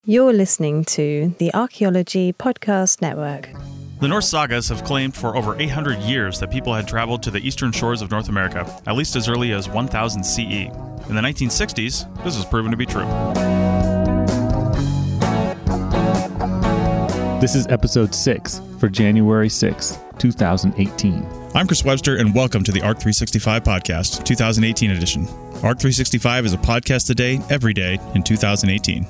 You're listening to the Archaeology Podcast Network. The Norse sagas have claimed for over 800 years that people had traveled to the eastern shores of North America, at least as early as 1000 CE. In the 1960s, this was proven to be true. This is episode 6 for January 6, 2018. I'm Chris Webster, and welcome to the ARC 365 Podcast, 2018 edition. ARC 365 is a podcast a day, every day in 2018.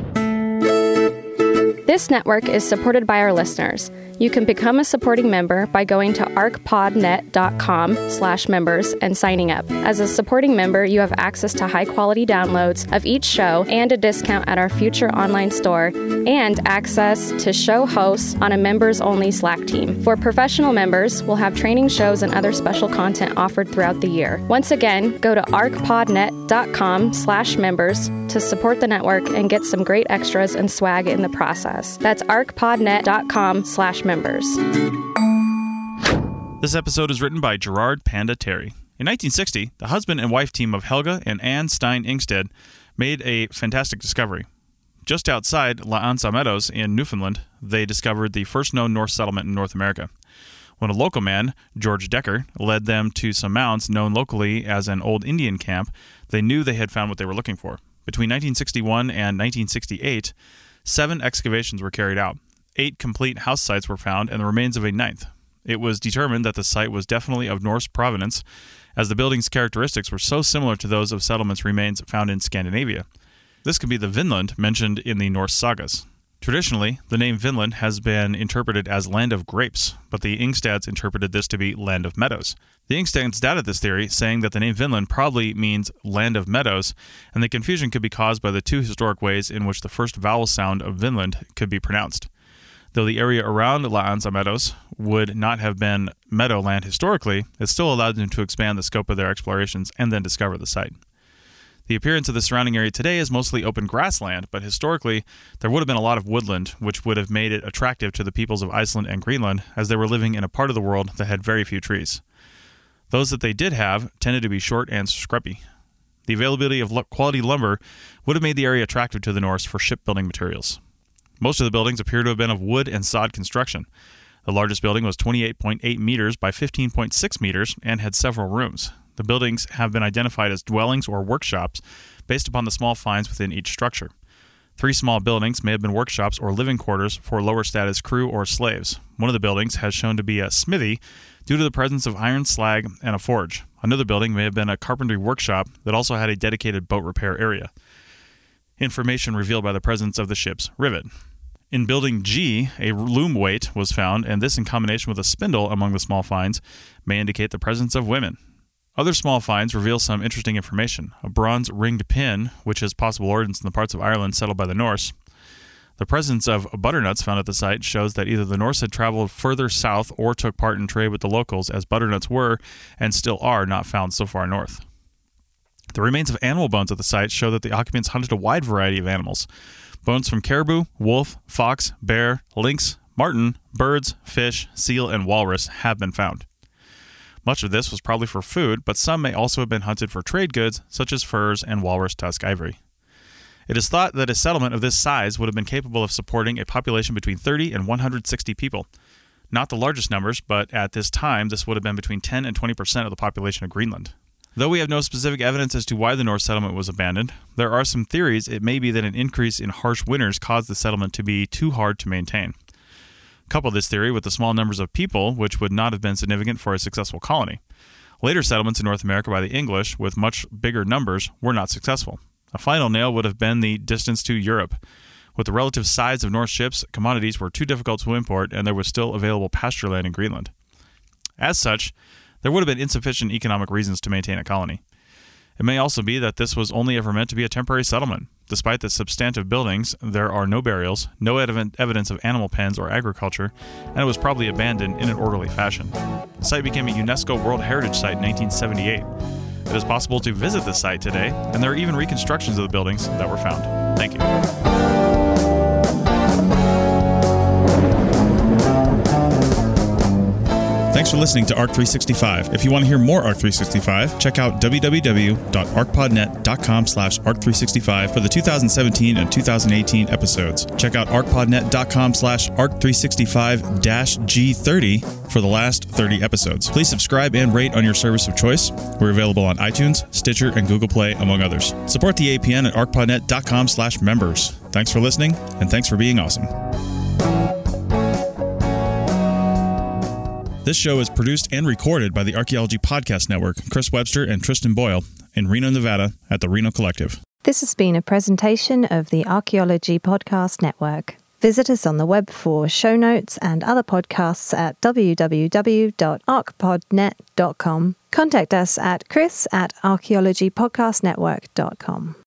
This network is supported by our listeners. You can become a supporting member by going to arcpodnet.com/members and signing up. As a supporting member, you have access to high-quality downloads of each show and a discount at our future online store, and access to show hosts on a members-only Slack team. For professional members, we'll have training shows and other special content offered throughout the year. Once again, go to arcpodnet.com/members to support the network and get some great extras and swag in the process. That's arcpodnet.com/members. This episode is written by Gerard Panda Terry. In 1960, the husband and wife team of Helga and Anne Stein Ingstead made a fantastic discovery. Just outside La Anse Meadows in Newfoundland, they discovered the first known Norse settlement in North America. When a local man, George Decker, led them to some mounds known locally as an old Indian camp, they knew they had found what they were looking for. Between 1961 and 1968, 7 excavations were carried out. 8 complete house sites were found and the remains of a 9th. It was determined that the site was definitely of Norse provenance, as the building's characteristics were so similar to those of settlements remains found in Scandinavia. This could be the Vinland mentioned in the Norse sagas. Traditionally, the name Vinland has been interpreted as land of grapes, but the Ingstads interpreted this to be land of meadows. The Ingstads doubted this theory, saying that the name Vinland probably means land of meadows, and the confusion could be caused by the 2 historic ways in which the first vowel sound of Vinland could be pronounced. Though the area around La Anse Meadows would not have been meadowland historically, it still allowed them to expand the scope of their explorations and then discover the site. The appearance of the surrounding area today is mostly open grassland, but historically there would have been a lot of woodland, which would have made it attractive to the peoples of Iceland and Greenland, as they were living in a part of the world that had very few trees. Those that they did have tended to be short and scrubby. The availability of quality lumber would have made the area attractive to the Norse for shipbuilding materials. Most of the buildings appear to have been of wood and sod construction. The largest building was 28.8 meters by 15.6 meters and had several rooms. The buildings have been identified as dwellings or workshops based upon the small finds within each structure. 3 small buildings may have been workshops or living quarters for lower status crew or slaves. One of the buildings has shown to be a smithy due to the presence of iron slag and a forge. Another building may have been a carpentry workshop that also had a dedicated boat repair area. Information revealed by the presence of the ship's rivet. In Building G, a loom weight was found, and this in combination with a spindle among the small finds may indicate the presence of women. Other small finds reveal some interesting information. A bronze ringed pin, which has possible origins in the parts of Ireland settled by the Norse. The presence of butternuts found at the site shows that either the Norse had traveled further south or took part in trade with the locals, as butternuts were, and still are, not found so far north. The remains of animal bones at the site show that the occupants hunted a wide variety of animals. Bones from caribou, wolf, fox, bear, lynx, marten, birds, fish, seal, and walrus have been found. Much of this was probably for food, but some may also have been hunted for trade goods, such as furs and walrus tusk ivory. It is thought that a settlement of this size would have been capable of supporting a population between 30 and 160 people. Not the largest numbers, but at this time, this would have been between 10 and 20% of the population of Greenland. Though we have no specific evidence as to why the Norse settlement was abandoned, there are some theories it may be that an increase in harsh winters caused the settlement to be too hard to maintain. Couple this theory with the small numbers of people, which would not have been significant for a successful colony. Later settlements in North America by the English, with much bigger numbers, were not successful. A final nail would have been the distance to Europe. With the relative size of Norse ships, commodities were too difficult to import, and there was still available pasture land in Greenland. As such, there would have been insufficient economic reasons to maintain a colony. It may also be that this was only ever meant to be a temporary settlement. Despite the substantive buildings, there are no burials, no evidence of animal pens or agriculture, and it was probably abandoned in an orderly fashion. The site became a UNESCO World Heritage Site in 1978. It is possible to visit the site today, and there are even reconstructions of the buildings that were found. Thank you. Thanks for listening to ARC365. If you want to hear more ARC365, check out www.arcpodnet.com/ARC365 for the 2017 and 2018 episodes. Check out arcpodnet.com/ARC365-G30 for the last 30 episodes. Please subscribe and rate on your service of choice. We're available on iTunes, Stitcher, and Google Play, among others. Support the APN at arcpodnet.com/members. Thanks for listening, and thanks for being awesome. This show is produced and recorded by the Archaeology Podcast Network, Chris Webster and Tristan Boyle, in Reno, Nevada, at the Reno Collective. This has been a presentation of the Archaeology Podcast Network. Visit us on the web for show notes and other podcasts at www.arcpodnet.com. Contact us at chris@archaeologypodcastnetwork.com.